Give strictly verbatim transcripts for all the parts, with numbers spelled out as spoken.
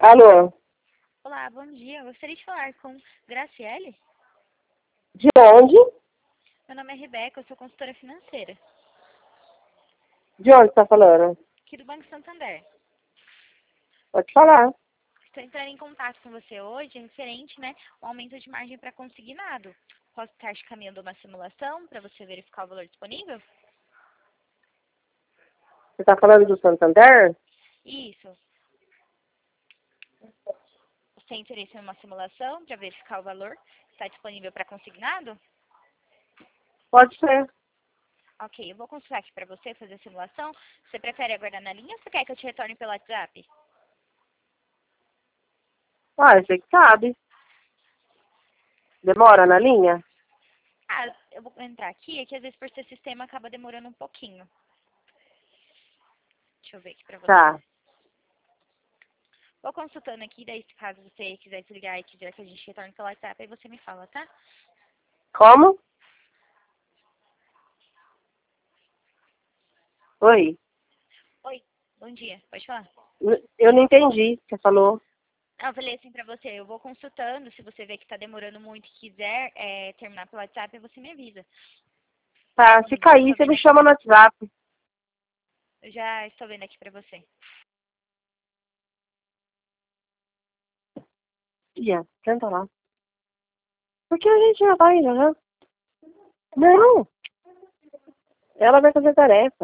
Alô, Olá, bom dia. Eu gostaria de falar com Graciele. de onde? Meu nome é Rebeca, eu sou consultora financeira, De onde está falando? aqui do Banco Santander. Pode falar. Estou entrando em contato com você hoje, referente, né, ao aumento de margem para consignado. Posso estar te caminhando uma simulação para você verificar o valor disponível? Você está falando do Santander? Isso. Você tem interesse em uma simulação para verificar o valor? Está disponível para consignado? Pode ser. Ok, eu vou consultar aqui para você fazer a simulação. Você prefere aguardar na linha ou você quer que eu te retorne pelo WhatsApp? Ah, você que sabe. Demora na linha? Ah, eu vou entrar aqui, é que às vezes por ser sistema acaba demorando um pouquinho. Deixa eu ver aqui pra você. Tá. Vou consultando aqui, daí se caso você quiser desligar e quiser que a gente retorne pelo WhatsApp, aí você me fala, tá? Como? Oi. Oi, bom dia, pode falar? N- Eu não entendi o que você falou. Ah, eu falei assim pra você, eu vou consultando, se você vê que tá demorando muito e quiser é, terminar pelo WhatsApp, aí você me avisa. Tá, se Eu já cair, estou você vendo me aqui chama pra, no WhatsApp. eu já estou vendo aqui pra você. Tia, senta lá. Porque a gente já vai, já. já. Não. Ela vai fazer tarefa.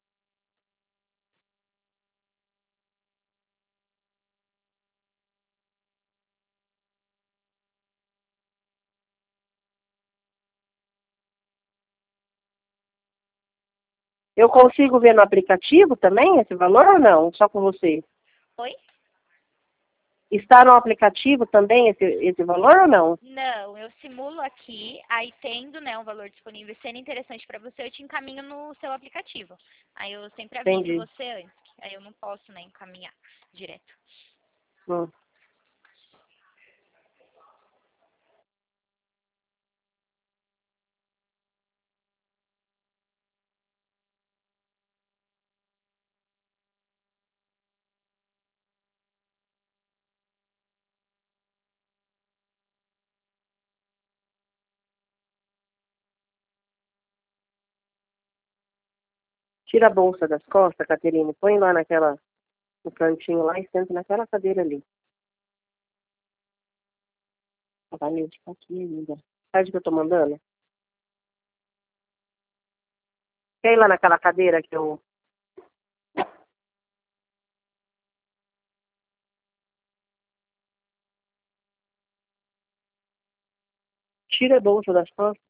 Eu consigo ver no aplicativo também esse valor ou não? Só com você? Oi? Está no aplicativo também esse, esse valor ou não? Não, eu simulo aqui, aí tendo, né, um valor disponível sendo interessante pra você, eu te encaminho no seu aplicativo. Aí eu sempre aviso Entendi. você antes, aí eu não posso, né, encaminhar direto. Hum. Tira a bolsa das costas, Caterine. Põe lá naquela, no cantinho lá e senta naquela cadeira ali. A Vanessa tá aqui ainda. Sabe o que eu tô mandando? Quer ir lá naquela cadeira que eu... Tira a bolsa das costas.